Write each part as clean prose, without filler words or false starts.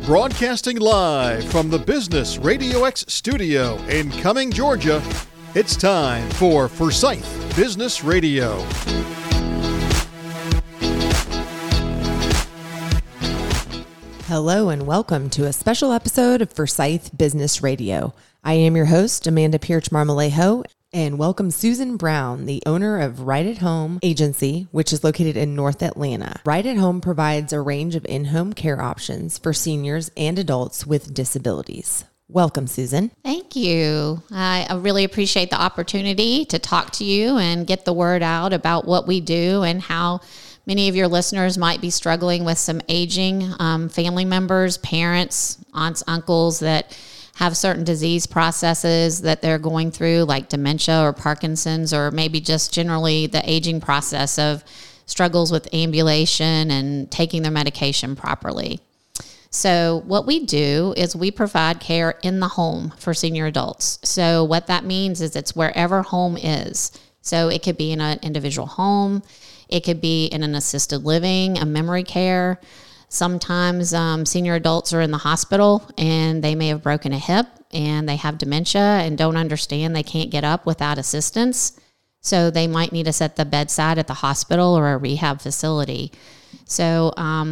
Broadcasting live from the Business Radio X studio in Cumming, Georgia, it's time for Forsyth Business Radio. Hello and welcome to a special episode of Forsyth Business Radio. I am your host, Amanda Pierce Marmolejo, and welcome Susan Brown, the owner of Right at Home Agency, which is located in North Atlanta. Right at Home provides a range of in-home care options for seniors and adults with disabilities. Welcome, Susan. Thank you. I really appreciate the opportunity to talk to you and get the word out about what we do and how many of your listeners might be struggling with some aging family members, parents, aunts, uncles that have certain disease processes that they're going through, like dementia or Parkinson's, or maybe just generally the aging process of struggles with ambulation and taking their medication properly. So what we do is we provide care in the home for senior adults. So what that means is it's wherever home is. So it could be in an individual home, it could be in an assisted living, a memory care. Sometimes senior adults are in the hospital and they may have broken a hip and they have dementia and don't understand they can't get up without assistance. So they might need us at the bedside at the hospital or a rehab facility. So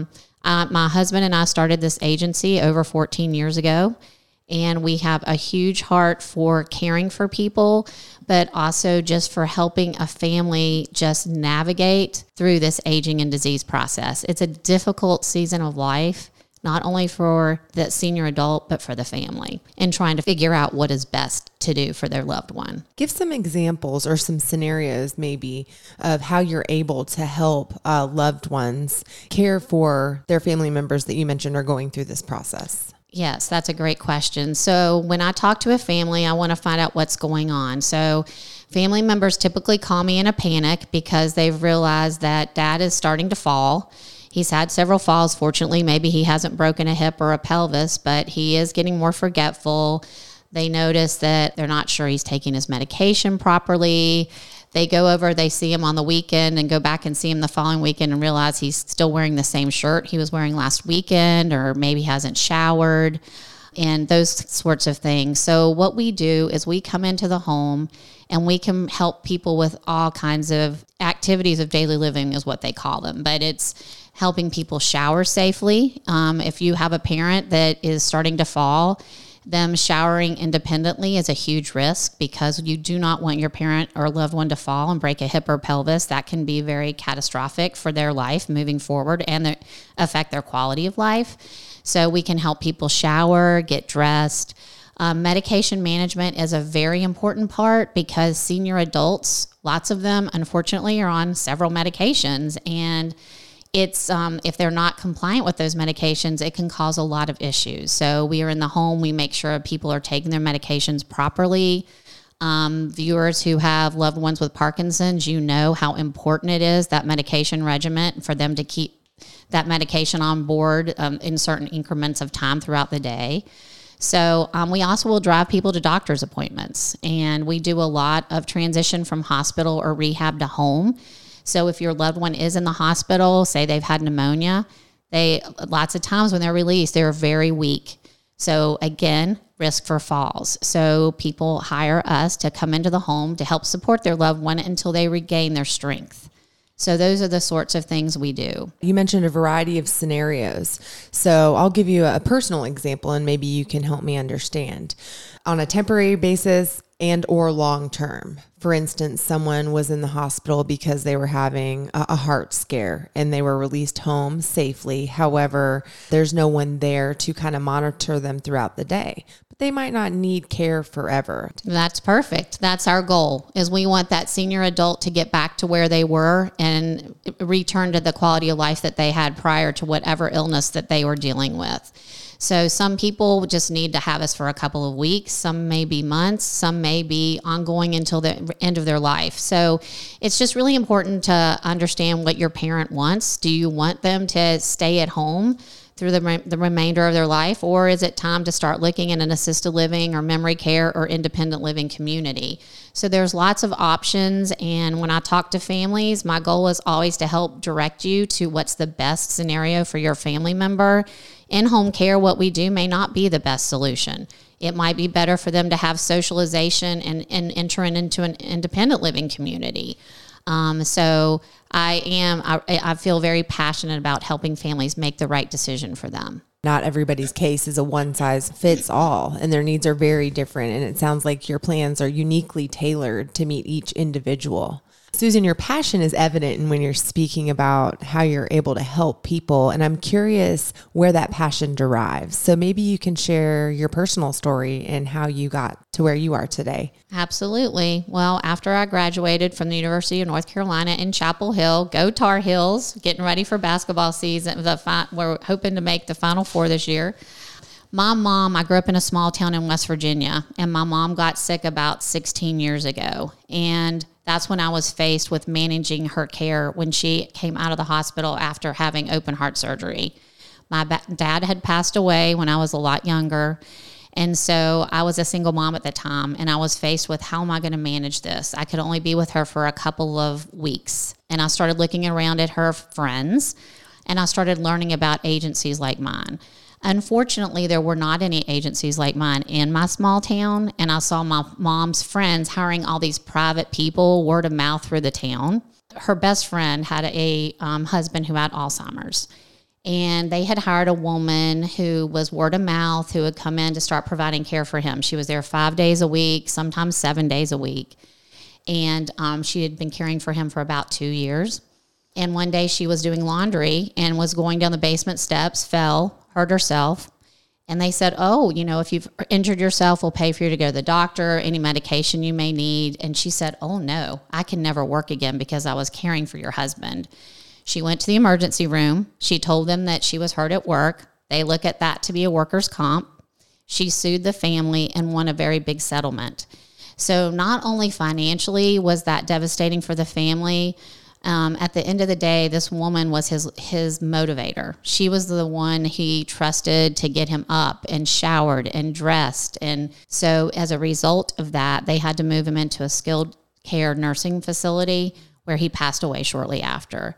my husband and I started this agency over 14 years ago, and we have a huge heart for caring for people, but also just for helping a family just navigate through this aging and disease process. It's a difficult season of life, not only for the senior adult, but for the family, and trying to figure out what is best to do for their loved one. Give some examples or some scenarios maybe of how you're able to help loved ones care for their family members that you mentioned are going through this process. Yes, that's a great question. So when I talk to a family, I want to find out what's going on. So family members typically call me in a panic because they've realized that dad is starting to fall. He's had several falls. Fortunately, maybe he hasn't broken a hip or a pelvis, but he is getting more forgetful. They notice that they're not sure he's taking his medication properly. They go over, they see him on the weekend and go back and see him the following weekend and realize he's still wearing the same shirt he was wearing last weekend, or maybe hasn't showered, and those sorts of things. So what we do is we come into the home and we can help people with all kinds of activities of daily living is what they call them, but it's helping people shower safely. If you have a parent that is starting to fall, them showering independently is a huge risk because you do not want your parent or loved one to fall and break a hip or pelvis. That can be very catastrophic for their life moving forward and affect their quality of life. So we can help people shower, get dressed. Medication management is a very important part because senior adults, lots of them, unfortunately, are on several medications, and it's if they're not compliant with those medications, it can cause a lot of issues. So we are in the home. We make sure people are taking their medications properly. Viewers who have loved ones with Parkinson's, you know how important it is, that medication regimen, for them to keep that medication on board in certain increments of time throughout the day. So we also will drive people to doctor's appointments, and we do a lot of transition from hospital or rehab to home. So if your loved one is in the hospital, say they've had pneumonia, lots of times when they're released, they're very weak. So again, risk for falls. So people hire us to come into the home to help support their loved one until they regain their strength. So those are the sorts of things we do. You mentioned a variety of scenarios. So I'll give you a personal example and maybe you can help me understand. On a temporary basis and or long term. For instance, someone was in the hospital because they were having a heart scare and they were released home safely. However, there's no one there to kind of monitor them throughout the day. But they might not need care forever. That's perfect. That's our goal, is we want that senior adult to get back to where they were and return to the quality of life that they had prior to whatever illness that they were dealing with. So some people just need to have us for a couple of weeks. Some may be months. Some may be ongoing until the end of their life. So it's just really important to understand what your parent wants. Do you want them to stay at home through the remainder of their life, or is it time to start looking at an assisted living or memory care or independent living community? So there's lots of options, and when I talk to families, my goal is always to help direct you to what's the best scenario for your family member In-home care, what we do may not be the best solution. It might be better for them to have socialization and enter into an independent living community. So I feel very passionate about helping families make the right decision for them. Not everybody's case is a one size fits all, and their needs are very different. And it sounds like your plans are uniquely tailored to meet each individual. Susan, your passion is evident in when you're speaking about how you're able to help people. And I'm curious where that passion derives. So maybe you can share your personal story and how you got to where you are today. Absolutely. Well, after I graduated from the University of North Carolina in Chapel Hill, go Tar Heels, getting ready for basketball season. We're hoping to make the Final Four this year. My mom, I grew up in a small town in West Virginia, and my mom got sick about 16 years ago. And that's when I was faced with managing her care when she came out of the hospital after having open heart surgery. My dad had passed away when I was a lot younger. And so I was a single mom at the time, and I was faced with, how am I going to manage this? I could only be with her for a couple of weeks. And I started looking around at her friends, and I started learning about agencies like mine. Unfortunately, there were not any agencies like mine in my small town, and I saw my mom's friends hiring all these private people, word of mouth through the town. Her best friend had a husband who had Alzheimer's, and they had hired a woman who was word of mouth, who would come in to start providing care for him. She was there 5 days a week, sometimes 7 days a week, and she had been caring for him for about 2 years. And one day she was doing laundry and was going down the basement steps, fell, hurt herself. And they said, if you've injured yourself, we'll pay for you to go to the doctor, any medication you may need. And she said, oh no, I can never work again because I was caring for your husband. She went to the emergency room. She told them that she was hurt at work. They look at that to be a workers' comp. She sued the family and won a very big settlement. So not only financially was that devastating for the family, at the end of the day, this woman was his motivator. She was the one he trusted to get him up and showered and dressed. And so as a result of that, they had to move him into a skilled care nursing facility where he passed away shortly after.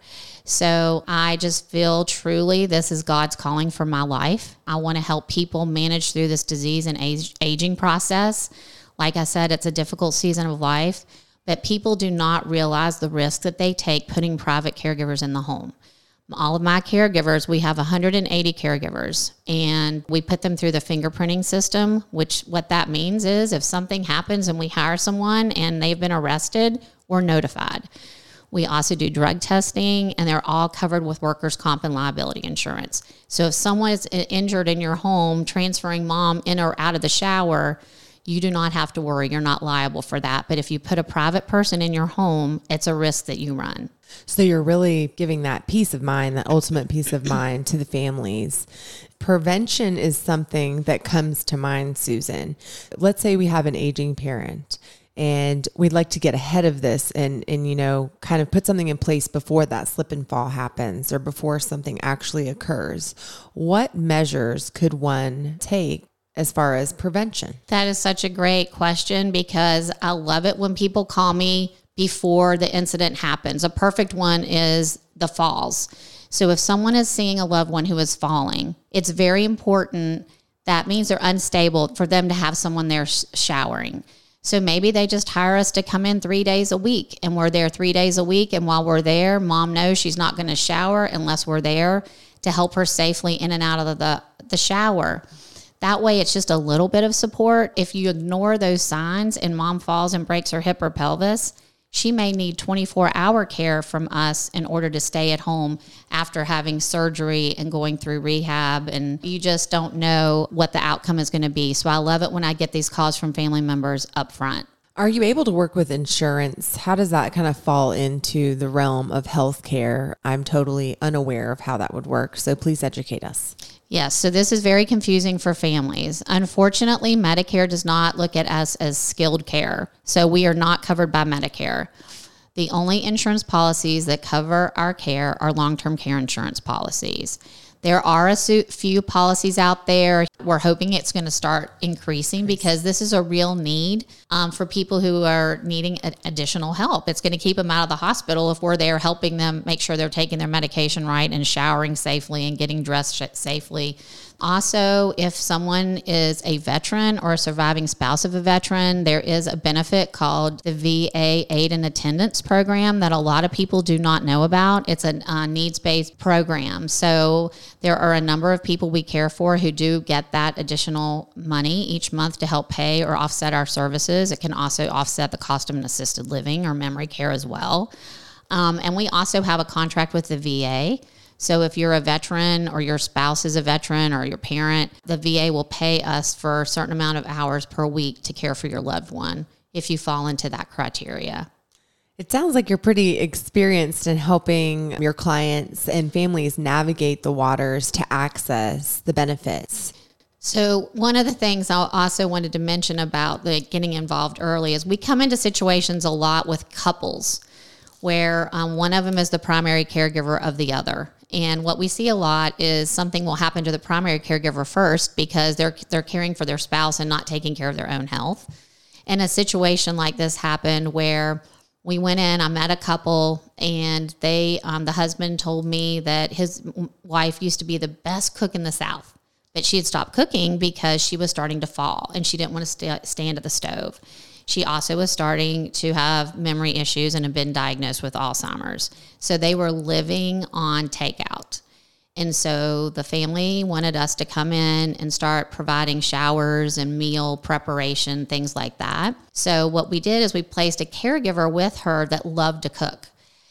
So I just feel truly this is God's calling for my life. I want to help people manage through this disease and aging process. Like I said, it's a difficult season of life. But people do not realize the risk that they take putting private caregivers in the home. All of my caregivers, we have 180 caregivers, and we put them through the fingerprinting system, which what that means is if something happens and we hire someone and they've been arrested, we're notified. We also do drug testing, and they're all covered with workers' comp and liability insurance. So if someone is injured in your home, transferring mom in or out of the shower, you do not have to worry. You're not liable for that. But if you put a private person in your home, it's a risk that you run. So you're really giving that peace of mind, that ultimate peace of mind to the families. Prevention is something that comes to mind, Susan. Let's say we have an aging parent and we'd like to get ahead of this and kind of put something in place before that slip and fall happens or before something actually occurs. What measures could one take as far as prevention? That is such a great question because I love it when people call me before the incident happens. A perfect one is the falls. So if someone is seeing a loved one who is falling, it's very important. That means they're unstable for them to have someone there showering. So maybe they just hire us to come in 3 days a week, and we're there 3 days a week. And while we're there, mom knows she's not going to shower unless we're there to help her safely in and out of the shower. That way, it's just a little bit of support. If you ignore those signs and mom falls and breaks her hip or pelvis, she may need 24-hour care from us in order to stay at home after having surgery and going through rehab. And you just don't know what the outcome is going to be. So I love it when I get these calls from family members up front. Are you able to work with insurance? How does that kind of fall into the realm of healthcare? I'm totally unaware of how that would work. So please educate us. Yes, so this is very confusing for families. Unfortunately, Medicare does not look at us as skilled care, so we are not covered by Medicare. The only insurance policies that cover our care are long-term care insurance policies. There are a few policies out there. We're hoping it's going to start increasing because this is a real need for people who are needing additional help. It's going to keep them out of the hospital if we're there helping them make sure they're taking their medication right and showering safely and getting dressed safely. Also, if someone is a veteran or a surviving spouse of a veteran, there is a benefit called the VA Aid and Attendance Program that a lot of people do not know about. It's a needs-based program. So there are a number of people we care for who do get that additional money each month to help pay or offset our services. It can also offset the cost of an assisted living or memory care as well. And we also have a contract with the VA. So if you're a veteran or your spouse is a veteran or your parent, the VA will pay us for a certain amount of hours per week to care for your loved one if you fall into that criteria. It sounds like you're pretty experienced in helping your clients and families navigate the waters to access the benefits. So one of the things I also wanted to mention about getting involved early is we come into situations a lot with couples where one of them is the primary caregiver of the other. And what we see a lot is something will happen to the primary caregiver first because they're caring for their spouse and not taking care of their own health. And a situation like this happened where we went in, I met a couple, and the husband told me that his wife used to be the best cook in the South, but she had stopped cooking because she was starting to fall and she didn't want to stand at the stove. She also was starting to have memory issues and had been diagnosed with Alzheimer's. So they were living on takeout. And so the family wanted us to come in and start providing showers and meal preparation, things like that. So what we did is we placed a caregiver with her that loved to cook.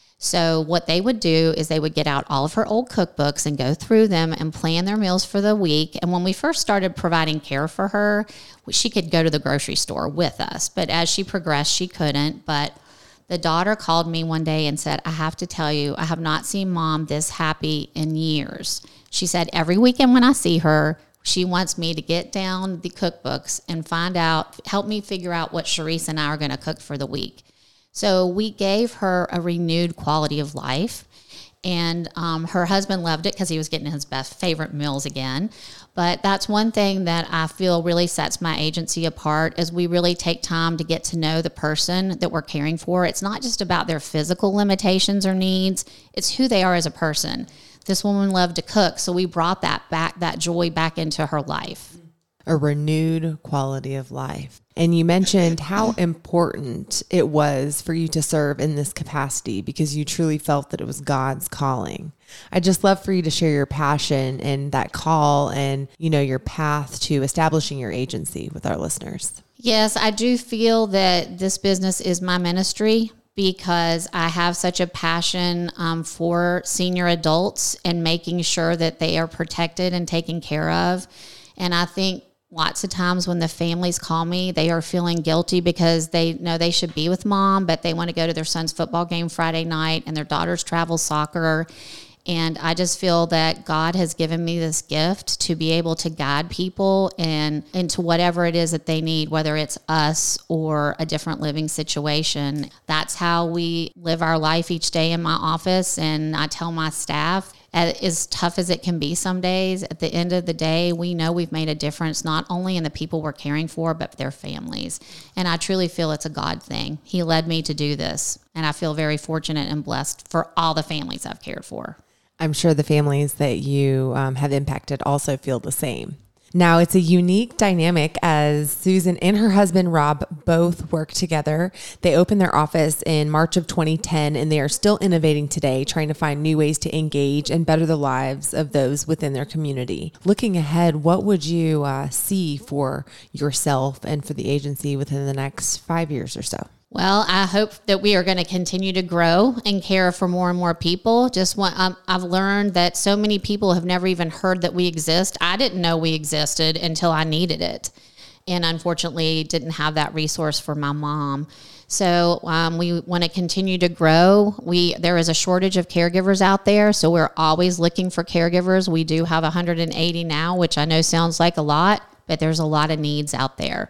So what they would do is they would get out all of her old cookbooks and go through them and plan their meals for the week. And when we first started providing care for her, she could go to the grocery store with us. But as she progressed, she couldn't. But the daughter called me one day and said, I have to tell you, I have not seen Mom this happy in years. She said, every weekend when I see her, she wants me to get down the cookbooks and help me figure out what Sharice and I are going to cook for the week. So we gave her a renewed quality of life, and her husband loved it because he was getting his favorite meals again. But that's one thing that I feel really sets my agency apart is we really take time to get to know the person that we're caring for. It's not just about their physical limitations or needs. It's who they are as a person. This woman loved to cook, so we brought that joy back into her life. A renewed quality of life. And you mentioned how important it was for you to serve in this capacity because you truly felt that it was God's calling. I'd just love for you to share your passion and that call and, your path to establishing your agency with our listeners. Yes, I do feel that this business is my ministry because I have such a passion for senior adults and making sure that they are protected and taken care of. And I think lots of times when the families call me, they are feeling guilty because they know they should be with Mom, but they want to go to their son's football game Friday night and their daughter's travel soccer. And I just feel that God has given me this gift to be able to guide people into whatever it is that they need, whether it's us or a different living situation. That's how we live our life each day in my office. And I tell my staff, as tough as it can be some days, at the end of the day, we know we've made a difference, not only in the people we're caring for, but their families. And I truly feel it's a God thing. He led me to do this. And I feel very fortunate and blessed for all the families I've cared for. I'm sure the families that you have impacted also feel the same. Now, it's a unique dynamic as Susan and her husband, Rob, both work together. They opened their office in March of 2010, and they are still innovating today, trying to find new ways to engage and better the lives of those within their community. Looking ahead, what would you see for yourself and for the agency within the next 5 years or so? Well, I hope that we are going to continue to grow and care for more and more people. I've learned that so many people have never even heard that we exist. I didn't know we existed until I needed it. And unfortunately, didn't have that resource for my mom. So we want to continue to grow. There is a shortage of caregivers out there, so we're always looking for caregivers. We do have 180 now, which I know sounds like a lot, but there's a lot of needs out there.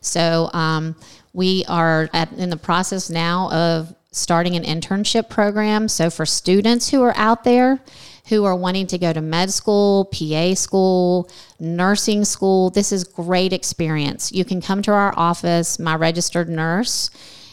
So we are in the process now of starting an internship program. So for students who are out there who are wanting to go to med school, PA school, nursing school. This is great experience. You can come to our office. My registered nurse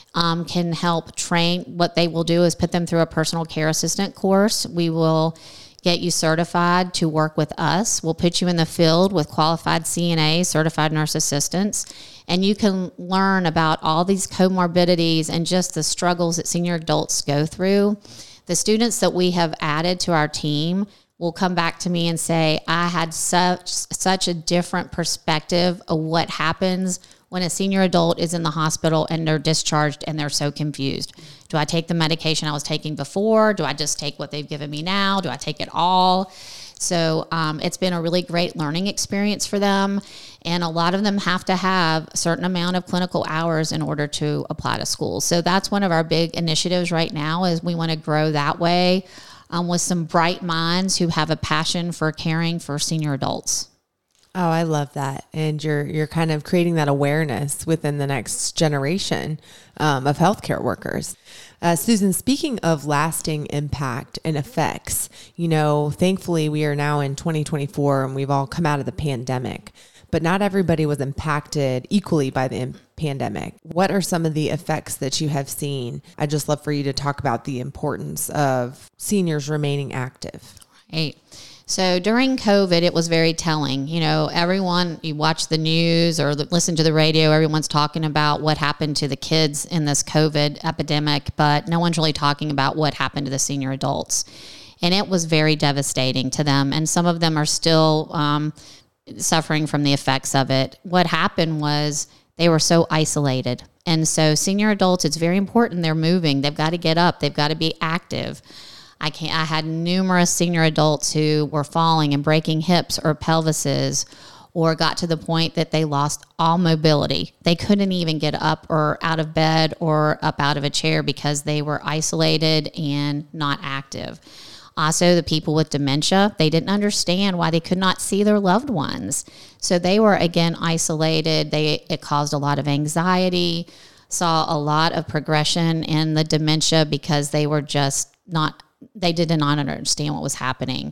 can help train. What they will do is put them through a personal care assistant course. We will get you certified to work with us. We'll put you in the field with qualified CNA, certified nurse assistants, and you can learn about all these comorbidities and just the struggles that senior adults go through. The students that we have added to our team will come back to me and say, I had such a different perspective of what happens when a senior adult is in the hospital and they're discharged and they're so confused. Do I take the medication I was taking before? Do I just take what they've given me now? Do I take it all? So it's been a really great learning experience for them. And a lot of them have to have a certain amount of clinical hours in order to apply to school. So that's one of our big initiatives right now, is we want to grow that way with some bright minds who have a passion for caring for senior adults. Oh, I love that. And you're kind of creating that awareness within the next generation of healthcare workers. Susan, speaking of lasting impact and effects, thankfully we are now in 2024 and we've all come out of the pandemic, but not everybody was impacted equally by the pandemic. What are some of the effects that you have seen? I'd just love for you to talk about the importance of seniors remaining active. Right. So during COVID, it was very telling. Everyone, you watch the news or listen to the radio, everyone's talking about what happened to the kids in this COVID epidemic, but no one's really talking about what happened to the senior adults. And it was very devastating to them. And some of them are still suffering from the effects of it. What happened was they were so isolated. And so senior adults, it's very important. They're moving. They've got to get up. They've got to be active. I had numerous senior adults who were falling and breaking hips or pelvises, or got to the point that they lost all mobility. They couldn't even get up or out of bed or up out of a chair because they were isolated and not active. Also, the people with dementia, they didn't understand why they could not see their loved ones. So they were, again, isolated. It caused a lot of anxiety, saw a lot of progression in the dementia because they were just they did not understand what was happening.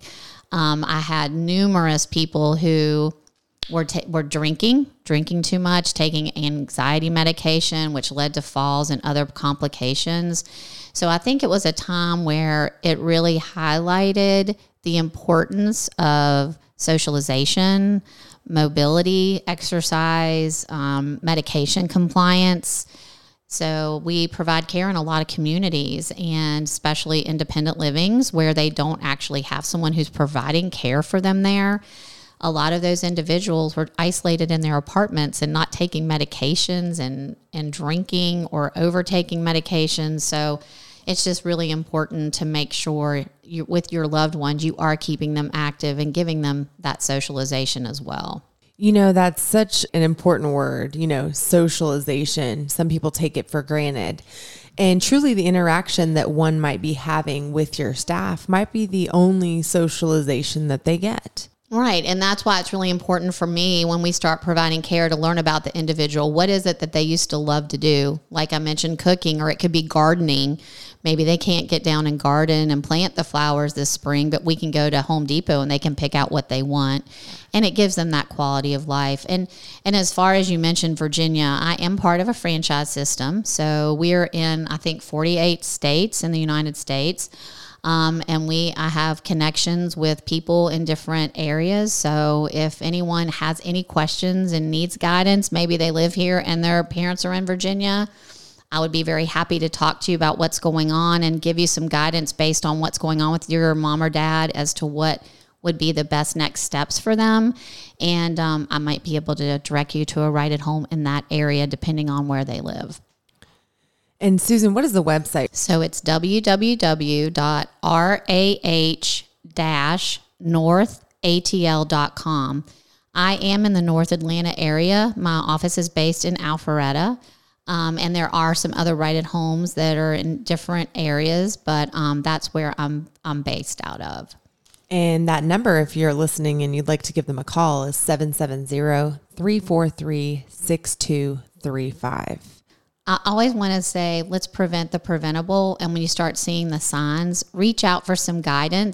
I had numerous people who were drinking too much, taking anxiety medication, which led to falls and other complications. So I think it was a time where it really highlighted the importance of socialization, mobility, exercise, medication compliance. So we provide care in a lot of communities, and especially independent livings where they don't actually have someone who's providing care for them there. A lot of those individuals were isolated in their apartments and not taking medications and drinking or overtaking medications. So it's just really important to make sure with your loved ones, you are keeping them active and giving them that socialization as well. That's such an important word, socialization. Some people take it for granted. And truly the interaction that one might be having with your staff might be the only socialization that they get. Right. And that's why it's really important for me when we start providing care to learn about the individual. What is it that they used to love to do? Like I mentioned, cooking, or it could be gardening. Maybe they can't get down and garden and plant the flowers this spring, but we can go to Home Depot and they can pick out what they want. And it gives them that quality of life. And as far as you mentioned, Virginia, I am part of a franchise system. So we're in, I think, 48 states in the United States. And I have connections with people in different areas. So if anyone has any questions and needs guidance, maybe they live here and their parents are in Virginia, I would be very happy to talk to you about what's going on and give you some guidance based on what's going on with your mom or dad as to what would be the best next steps for them. And I might be able to direct you to a Right at Home in that area, depending on where they live. And Susan, what is the website? So it's www.rah-northatl.com. I am in the North Atlanta area. My office is based in Alpharetta. And there are some other Right at Homes that are in different areas, but that's where I'm based out of. And that number, if you're listening and you'd like to give them a call, is 770-343-6235. I always want to say, let's prevent the preventable. And when you start seeing the signs, reach out for some guidance.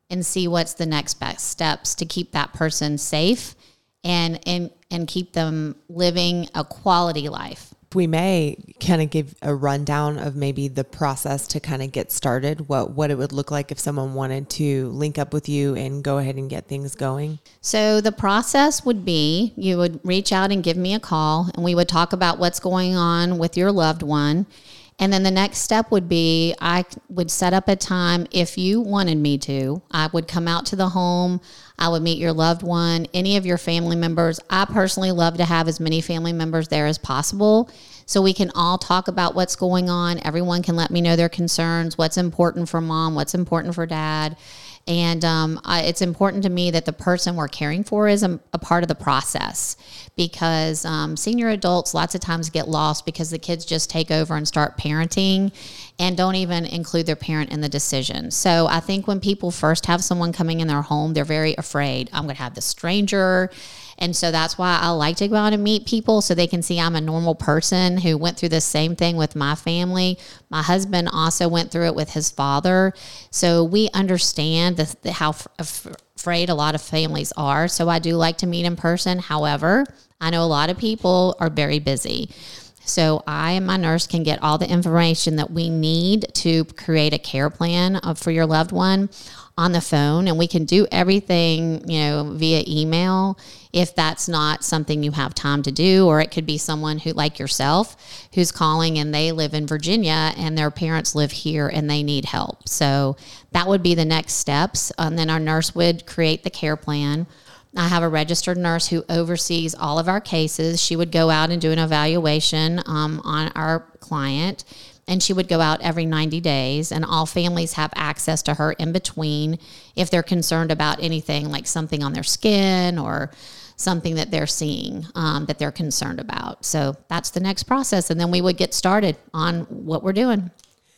and see what's the next best steps to keep that person safe and keep them living a quality life. We may kind of give a rundown of maybe the process to kind of get started, what it would look like if someone wanted to link up with you and go ahead and get things going. So the process would be you would reach out and give me a call, and we would talk about what's going on with your loved one. And then the next step would be I would set up a time if you wanted me to. I would come out to the home. I would meet your loved one, any of your family members. I personally love to have as many family members there as possible so we can all talk about what's going on. Everyone can let me know their concerns, what's important for mom, what's important for dad. And it's important to me that the person we're caring for is a part of the process, because senior adults lots of times get lost because the kids just take over and start parenting and don't even include their parent in the decision. So I think when people first have someone coming in their home, they're very afraid. I'm going to have this stranger. And so that's why I like to go out and meet people so they can see I'm a normal person who went through the same thing with my family. My husband also went through it with his father. So we understand how afraid a lot of families are. So I do like to meet in person. However, I know a lot of people are very busy. So I and my nurse can get all the information that we need to create a care plan for your loved one on the phone, and we can do everything, via email if that's not something you have time to do. Or it could be someone who, like yourself, who's calling and they live in Virginia and their parents live here and they need help. So that would be the next steps. And then our nurse would create the care plan. I have a registered nurse who oversees all of our cases. She would go out and do an evaluation on our client, and she would go out every 90 days, and all families have access to her in between if they're concerned about anything like something on their skin or something that they're seeing that they're concerned about. So that's the next process, and then we would get started on what we're doing.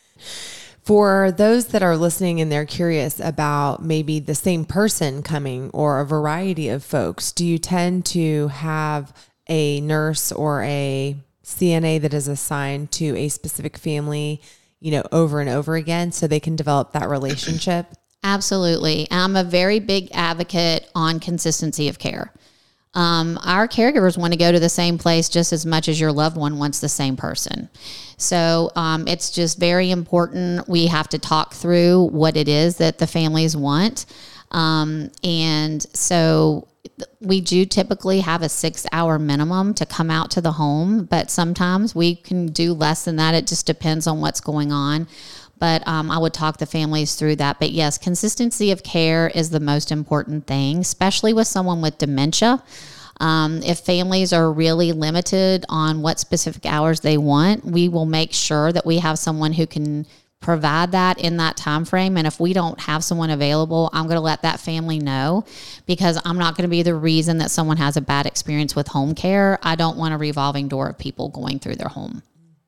For those that are listening and they're curious about maybe the same person coming or a variety of folks, do you tend to have a nurse or a CNA that is assigned to a specific family, over and over again so they can develop that relationship? Absolutely. I'm a very big advocate on consistency of care. Our caregivers want to go to the same place just as much as your loved one wants the same person. So it's just very important. We have to talk through what it is that the families want. And so we do typically have a 6-hour minimum to come out to the home, but sometimes we can do less than that. It just depends on what's going on. But I would talk the families through that. But yes, consistency of care is the most important thing, especially with someone with dementia. If families are really limited on what specific hours they want, we will make sure that we have someone who can provide that in that time frame. And if we don't have someone available, I'm going to let that family know, because I'm not going to be the reason that someone has a bad experience with home care. I don't want a revolving door of people going through their home.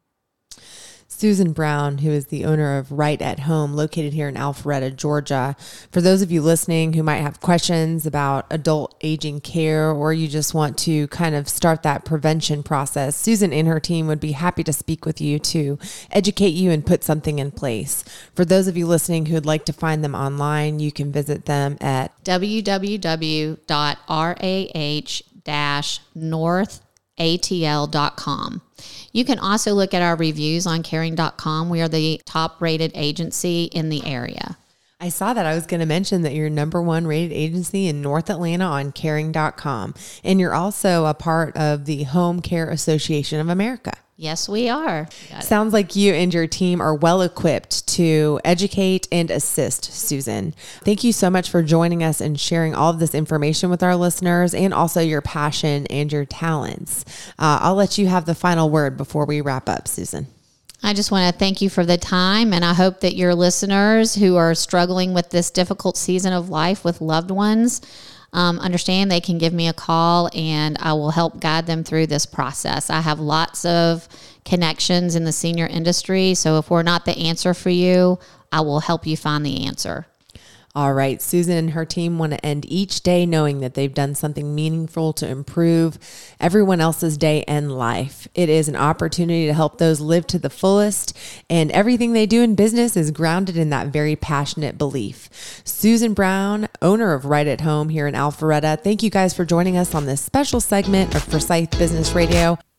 Susan Brown, who is the owner of Right at Home, located here in Alpharetta, Georgia. For those of you listening who might have questions about adult aging care, or you just want to kind of start that prevention process, Susan and her team would be happy to speak with you to educate you and put something in place. For those of you listening who would like to find them online, you can visit them at www.rah-northatl.com. You can also look at our reviews on caring.com. We are the top rated agency in the area. I saw that. I was going to mention that you're #1 rated agency in North Atlanta on caring.com. And you're also a part of the Home Care Association of America. Yes, we are. Sounds like you and your team are well equipped to educate and assist, Susan. Thank you so much for joining us and sharing all of this information with our listeners, and also your passion and your talents. I'll let you have the final word before we wrap up, Susan. I just want to thank you for the time, and I hope that your listeners who are struggling with this difficult season of life with loved ones understand they can give me a call, and I will help guide them through this process. I have lots of connections in the senior industry, so if we're not the answer for you, I will help you find the answer. All right, Susan and her team want to end each day knowing that they've done something meaningful to improve everyone else's day and life. It is an opportunity to help those live to the fullest, and everything they do in business is grounded in that very passionate belief. Susan Brown, owner of Right at Home here in Alpharetta, thank you guys for joining us on this special segment of Forsyth Business Radio.